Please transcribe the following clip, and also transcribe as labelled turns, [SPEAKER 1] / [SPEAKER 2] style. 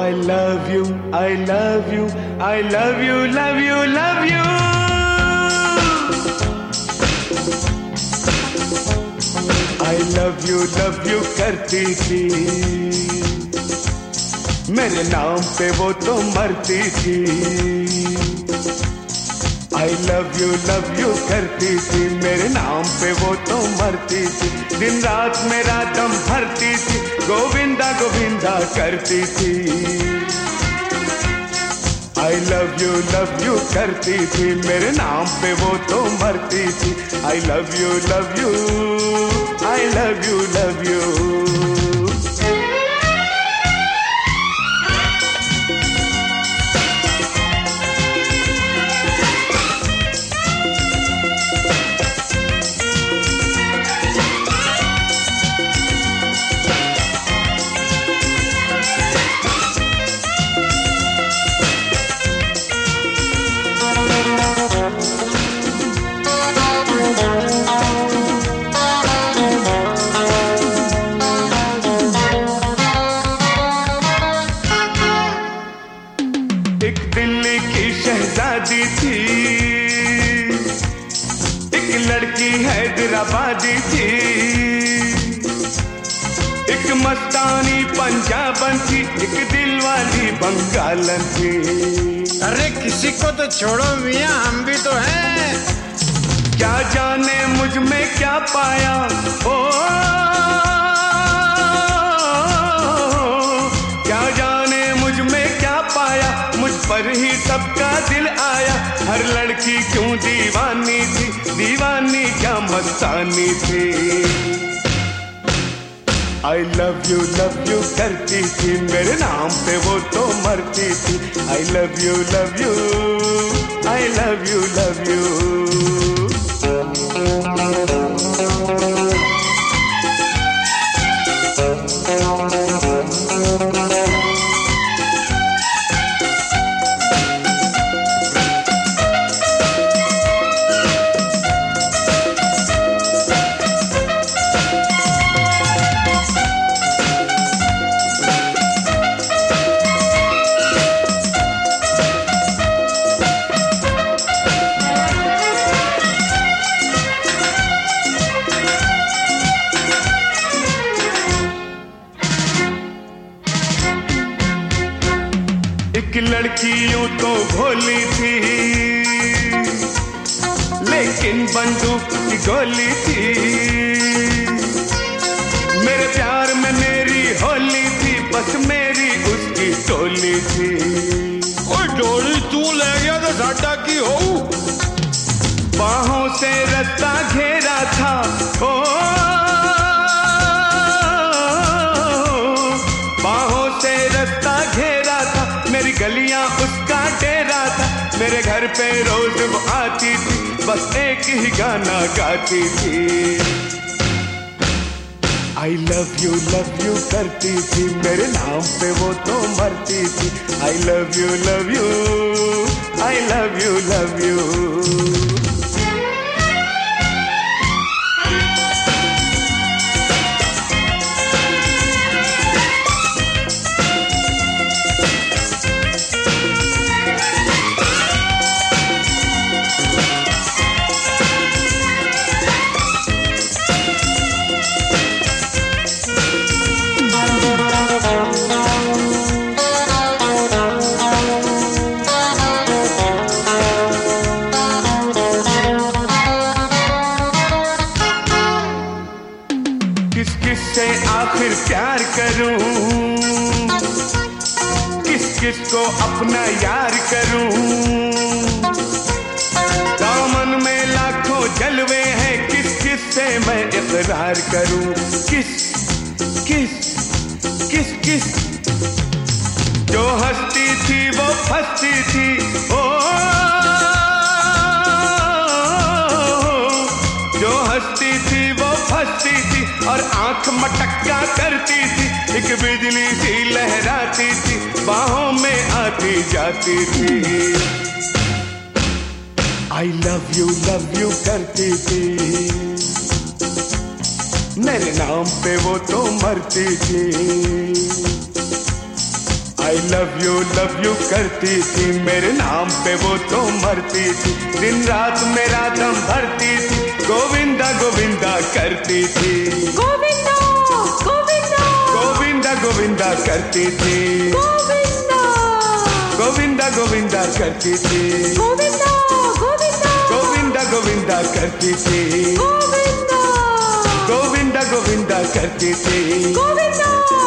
[SPEAKER 1] I love you, I love you, I love you, love you, love you. I love you करती थी, मेरे नाम पे वो तो मरती थी। I love you करती थी, मेरे नाम पे वो तो मरती थी। दिन रात मेरा दम भरती थी, गोविंदा गोविंदा करती थी। I love you करती थी, मेरे नाम पे वो तो मरती थी। I love you, I love you, love you। एक दिल्ली की शहजादी थी, एक लड़की हैदराबादी थी, एक मस्तानी पंजाबन थी, एक दिलवाली बंगालन थी।
[SPEAKER 2] अरे किसी को तो छोड़ो मियां, हम भी तो हैं।
[SPEAKER 1] क्या जाने मुझ में क्या पाया, ओ क्या जाने मुझ में क्या पाया, मुझ पर ही सबका दिल आया। हर लड़की क्यों दीवानी थी, दीवानी क्या मस्तानी थी। I love you करती थी, मेरे नाम पे वो तो मरती थी। I love you, I love you, love you। एक लड़की यूं तो भोली थी, लेकिन बंदूक की गोली थी। मेरे प्यार में मेरी होली थी, बस मेरी उसकी टोली थी।
[SPEAKER 2] ओए डोली तू ले गया तो साडा की हो।
[SPEAKER 1] बाहों से रास्ता घेरा था, ओ बाहों से रास्ता घेरा था, मेरी गलियां उसका डेरा था। मेरे घर पे रोज वो आती थी, बस एक ही गाना गाती थी। I love you करती थी, मेरे नाम पे वो तो मरती थी। I love you, I love you, love you। किस किस से आखिर प्यार करूं, किस किस को अपना यार करूं। दामन में लाखों जलवे हैं, किस किस से मैं इकरार करूं। किस किस किस किस जो हंसती थी वो फंसती थी, ओ जो हंसती थी वो फंसती थी, और आंख मटक्का करती थी। एक बिजली सी लहराती थी, बाहों में आती जाती थी। I love you करती थी, मेरे नाम पे वो तो मरती थी। आई लव यू करती थी, मेरे नाम पे वो तो मरती थी, दिन रात मेरा दम भरती थी, गोविंदा गोविंदा करती थी,
[SPEAKER 3] गोविंदा गोविंदा
[SPEAKER 1] गोविंदा गोविंदा करती थी,
[SPEAKER 3] गोविंदा
[SPEAKER 1] गोविंदा गोविंदा करती थी,
[SPEAKER 3] गोविंदा गोविंदा
[SPEAKER 1] गोविंदा गोविंदा करती थी,
[SPEAKER 3] गोविंदा
[SPEAKER 1] गोविंदा गोविंदा करती थी,
[SPEAKER 3] गोविंदा